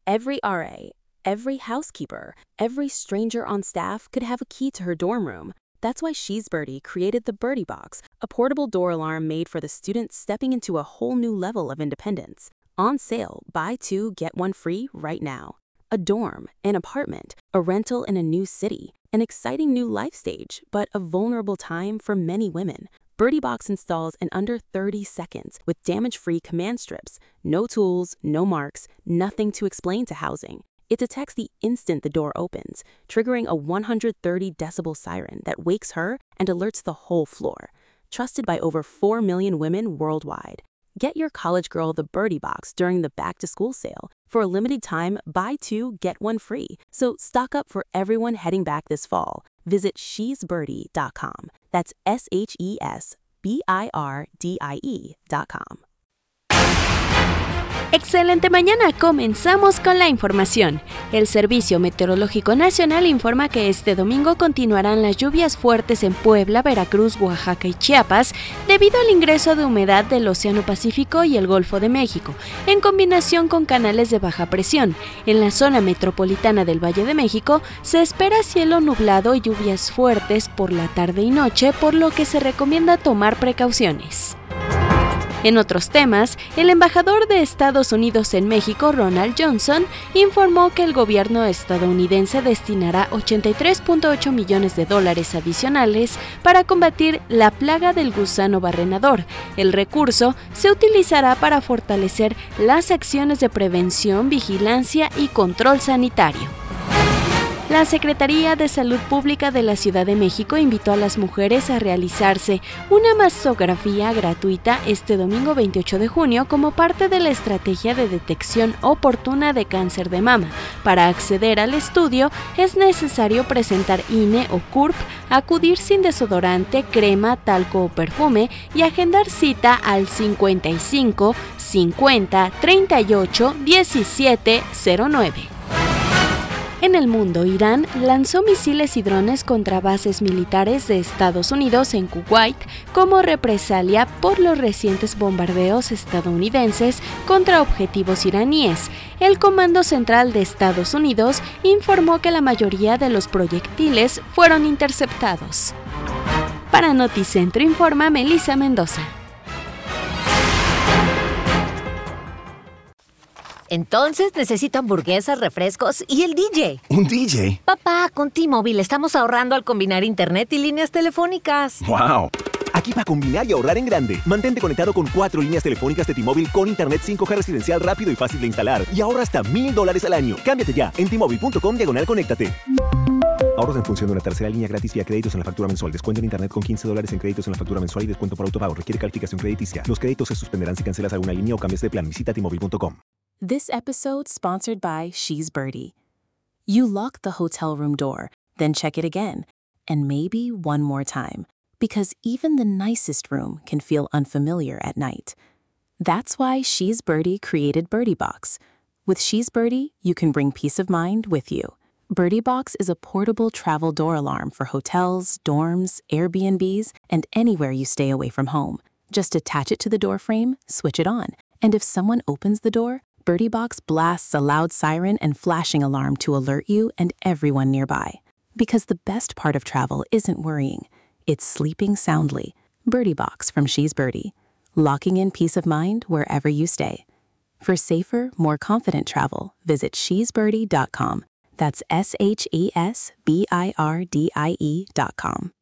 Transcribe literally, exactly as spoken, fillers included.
Every R A, every housekeeper, every stranger on staff could have a key to her dorm room. That's why She's Birdie created the Birdie Box, a portable door alarm made for the students stepping into a whole new level of independence. On sale, buy two, get one free right now. A dorm, an apartment, a rental in a new city, an exciting new life stage, but a vulnerable time for many women. Birdie Box installs in under thirty seconds with damage-free command strips. No tools, no marks, nothing to explain to housing. It detects the instant the door opens, triggering a one hundred thirty decibel siren that wakes her and alerts the whole floor. Trusted by over four million women worldwide. Get your college girl the Birdie Box during the back-to-school sale. For a limited time, buy two, get one free. So stock up for everyone heading back this fall. Visit she's birdie dot com. That's S H E S B I R D I E dot com. Excelente mañana, comenzamos con la información. El Servicio Meteorológico Nacional informa que este domingo continuarán las lluvias fuertes en Puebla, Veracruz, Oaxaca y Chiapas debido al ingreso de humedad del Océano Pacífico y el Golfo de México, en combinación con canales de baja presión. En la zona metropolitana del Valle de México se espera cielo nublado y lluvias fuertes por la tarde y noche, por lo que se recomienda tomar precauciones. En otros temas, el embajador de Estados Unidos en México, Ronald Johnson, informó que el gobierno estadounidense destinará ochenta y tres punto ocho millones de dólares adicionales para combatir la plaga del gusano barrenador. El recurso se utilizará para fortalecer las acciones de prevención, vigilancia y control sanitario. La Secretaría de Salud Pública de la Ciudad de México invitó a las mujeres a realizarse una mastografía gratuita este domingo veintiocho de junio como parte de la estrategia de detección oportuna de cáncer de mama. Para acceder al estudio es necesario presentar I N E o C U R P, acudir sin desodorante, crema, talco o perfume y agendar cita al cincuenta y cinco, cincuenta, treinta y ocho, diecisiete, cero nueve. En el mundo, Irán lanzó misiles y drones contra bases militares de Estados Unidos en Kuwait como represalia por los recientes bombardeos estadounidenses contra objetivos iraníes. El Comando Central de Estados Unidos informó que la mayoría de los proyectiles fueron interceptados. Para Noticentro informa Melissa Mendoza. Entonces necesito hamburguesas, refrescos y el D J. ¿Un D J? Papá, con T-Mobile estamos ahorrando al combinar internet y líneas telefónicas. ¡Wow! Aquí para combinar y ahorrar en grande. Mantente conectado con cuatro líneas telefónicas de T-Mobile con internet cinco G residencial rápido y fácil de instalar. Y ahorra hasta mil dólares al año. Cámbiate ya en T-Mobile punto com diagonal conéctate. Ahorros en función de una tercera línea gratis vía créditos en la factura mensual. Descuento en internet con quince dólares en créditos en la factura mensual y descuento por autopago. Requiere calificación crediticia. Los créditos se suspenderán si cancelas alguna línea o cambias de plan. Visita T Mobile punto com. This episode sponsored by She's Birdie. You lock the hotel room door, then check it again, and maybe one more time, because even the nicest room can feel unfamiliar at night. That's why She's Birdie created Birdie Box. With She's Birdie, you can bring peace of mind with you. Birdie Box is a portable travel door alarm for hotels, dorms, Airbnbs, and anywhere you stay away from home. Just attach it to the door frame, switch it on, and if someone opens the door, Birdie Box blasts a loud siren and flashing alarm to alert you and everyone nearby. Because the best part of travel isn't worrying, it's sleeping soundly. Birdie Box from She's Birdie, locking in peace of mind wherever you stay. For safer, more confident travel, visit she's birdie dot com. That's S H E S B I R D I E dot com.